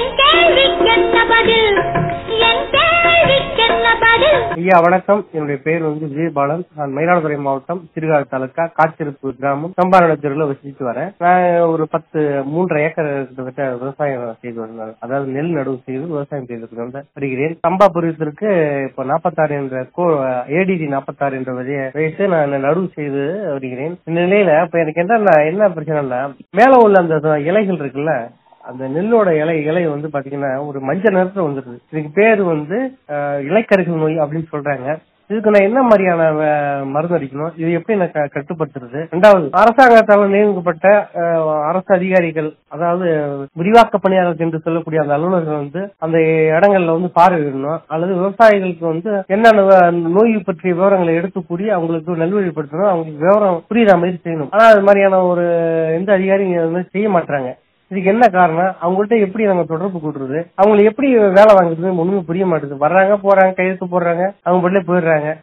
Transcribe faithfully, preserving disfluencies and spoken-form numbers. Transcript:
ஐயா வணக்கம். என்னுடைய பேர் வந்து விஜயபாலன். நான் மயிலாடுதுறை மாவட்டம் சிறுகாடு தாலுக்கா காத்திருப்பு கிராமம் சம்பாரண தெருவில் வசிச்சுட்டு வரேன். நான் ஒரு பத்து மூன்றரை ஏக்கர் கிட்டத்தட்ட விவசாயம் செய்து வந்தேன். அதாவது நெல் நடவு செய்து விவசாயம் செய்து வந்து வருகிறேன். சம்பா பருவத்திற்கு இப்ப நாற்பத்தாறு என்ற ஏடிடி நாற்பத்தாறு என்ற விதையை வைத்து நான் நடவு செய்து வருகிறேன். இந்த நிலையில இப்ப எனக்கு என்ன என்ன பிரச்சனைனா, மேல உள்ள அந்த இலைகள் இருக்குல்ல, அந்த நெல்லோட இலை இலை வந்து பாத்தீங்கன்னா ஒரு மஞ்சள் நிறத்துல வந்துருது. இதுக்கு பேரு வந்து இலைக்கருகள் நோய் அப்படின்னு சொல்றாங்க. இதுக்கு நான் என்ன மாதிரியான மருந்து அடிக்கணும், இது எப்படி நான் கட்டுப்படுத்துறது? ரெண்டாவது, அரசாங்கத்தால் நியமிக்கப்பட்ட அரசு அதிகாரிகள், அதாவது விரிவாக்க பணியாளர்கள் என்று சொல்லக்கூடிய அந்த அலுவலர்கள் வந்து அந்த இடங்கள்ல வந்து பார்வையிடணும், அல்லது விவசாயிகளுக்கு வந்து என்னென்ன நோய் பற்றிய விவரங்களை எடுத்து கூறி அவங்களுக்கு நல்வழிப்படுத்தணும், அவங்களுக்கு விவரம் புரியுற மாதிரி செய்யணும். ஆனா அது மாதிரியான ஒரு எந்த அதிகாரியும் செய்ய மாட்டாங்க. இதுக்கு என்ன காரணம்? அவங்கள்ட்ட எப்படி நாங்க தொடர்பு கூட்டுறது, அவங்களை எப்படி வேலை வாங்குறது ஒண்ணுமே புரிய மாட்டேங்குது. வர்றாங்க போறாங்க, கையெழுத்து போடுறாங்க, அவங்க பட்டிலே போயிடுறாங்க.